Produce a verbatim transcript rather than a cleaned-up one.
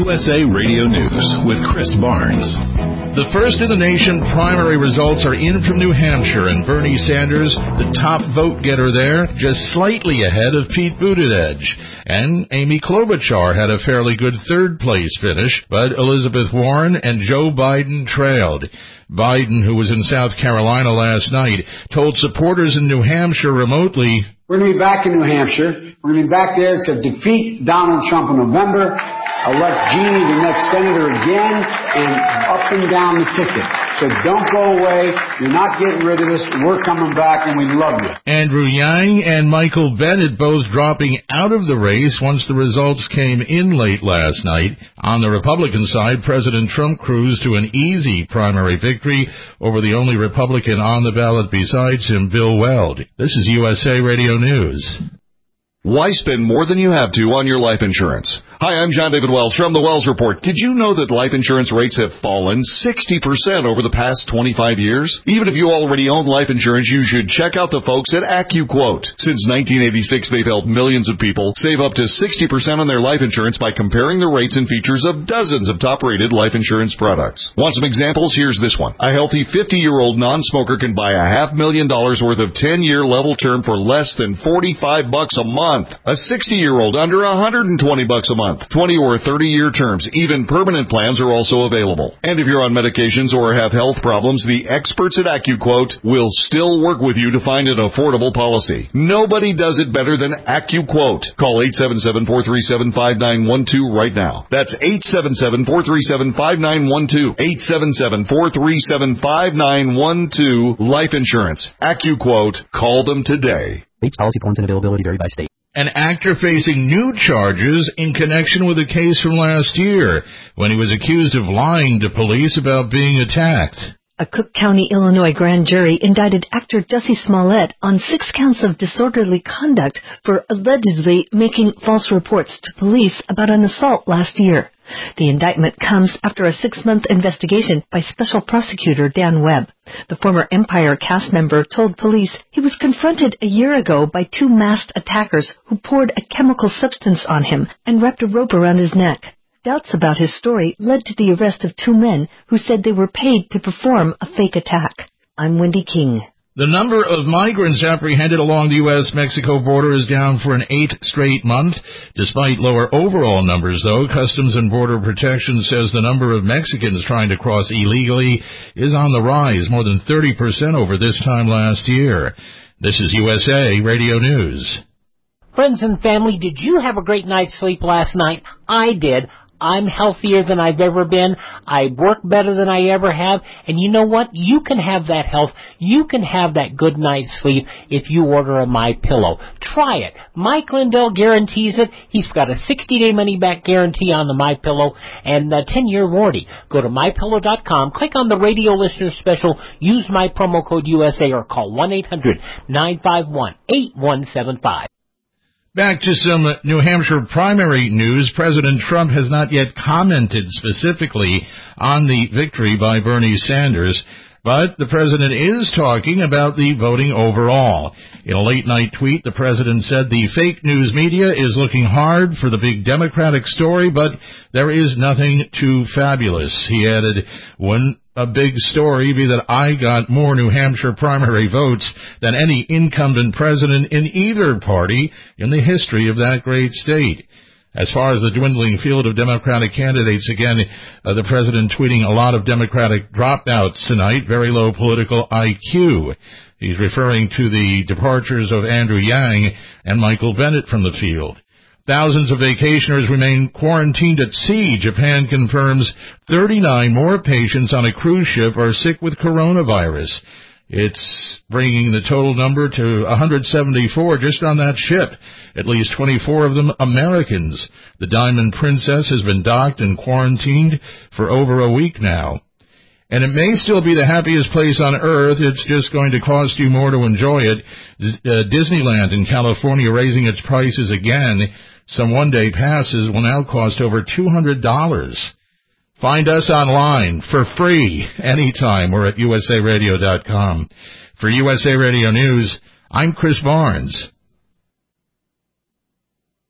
U S A Radio News with Chris Barnes. The first in the nation primary results are in from New Hampshire, and Bernie Sanders, the top vote getter there, just slightly ahead of Pete Buttigieg. And Amy Klobuchar had a fairly good third place finish, but Elizabeth Warren and Joe Biden trailed. Biden, who was in South Carolina last night, told supporters in New Hampshire remotely, "We're going to be back in New Hampshire. We're going to be back there to defeat Donald Trump in November, elect Jeannie the next senator again, and up and down the ticket. So don't go away. You're not getting rid of us. We're coming back, and we love you." Andrew Yang and Michael Bennet both dropping out of the race once the results came in late last night. On the Republican side, President Trump cruised to an easy primary victory over the only Republican on the ballot besides him, Bill Weld. This is U S A Radio News. Why spend more than you have to on your life insurance? Hi, I'm John David Wells from the Wells Report. Did you know that life insurance rates have fallen sixty percent over the past twenty-five years? Even if you already own life insurance, you should check out the folks at AccuQuote. Since nineteen eighty-six, they've helped millions of people save up to sixty percent on their life insurance by comparing the rates and features of dozens of top-rated life insurance products. Want some examples? Here's this one. A healthy fifty-year-old non-smoker can buy a half million dollars worth of ten-year level term for less than forty-five bucks a month. A sixty-year-old under one hundred twenty bucks a month. twenty or thirty-year terms. Even permanent plans are also available. And if you're on medications or have health problems, the experts at AccuQuote will still work with you to find an affordable policy. Nobody does it better than AccuQuote. Call eight seven seven, four three seven, five nine one two right now. That's eight seven seven, four three seven, five nine one two. eight seven seven, four three seven, five nine one two. Life insurance. AccuQuote. Call them today. Rates, policy forms, and availability vary by state. An actor facing new charges in connection with a case from last year when he was accused of lying to police about being attacked. A Cook County, Illinois grand jury indicted actor Jussie Smollett on six counts of disorderly conduct for allegedly making false reports to police about an assault last year. The indictment comes after a six-month investigation by Special Prosecutor Dan Webb. The former Empire cast member told police he was confronted a year ago by two masked attackers who poured a chemical substance on him and wrapped a rope around his neck. Doubts about his story led to the arrest of two men who said they were paid to perform a fake attack. I'm Wendy King. The number of migrants apprehended along the U S Mexico border is down for an eighth straight month. Despite lower overall numbers, though, Customs and Border Protection says the number of Mexicans trying to cross illegally is on the rise, more than thirty percent over this time last year. This is U S A Radio News. Friends and family, did you have a great night's sleep last night? I did. I'm healthier than I've ever been. I work better than I ever have. And you know what? You can have that health. You can have that good night's sleep if you order a MyPillow. Try it. Mike Lindell guarantees it. He's got a sixty-day money-back guarantee on the MyPillow and a ten-year warranty. Go to my pillow dot com, click on the radio listener special, use my promo code U S A, or call one eight hundred, nine five one, eight one seven five. Back to some New Hampshire primary news. President Trump has not yet commented specifically on the victory by Bernie Sanders, but the president is talking about the voting overall. In a late-night tweet, the president said the fake news media is looking hard for the big Democratic story, but there is nothing too fabulous. He added, when a big story be that I got more New Hampshire primary votes than any incumbent president in either party in the history of that great state. As far as the dwindling field of Democratic candidates, again, uh, the president tweeting a lot of Democratic dropouts tonight, very low political I Q. He's referring to the departures of Andrew Yang and Michael Bennet from the field. Thousands of vacationers remain quarantined at sea. Japan confirms thirty-nine more patients on a cruise ship are sick with coronavirus. It's bringing the total number to one hundred seventy-four just on that ship, at least twenty-four of them Americans. The Diamond Princess has been docked and quarantined for over a week now. And it may still be the happiest place on earth. It's just going to cost you more to enjoy it. Uh, Disneyland in California raising its prices again. Some one-day passes will now cost over two hundred dollars. Find us online for free anytime. We're at U S A radio dot com. For U S A Radio News, I'm Chris Barnes.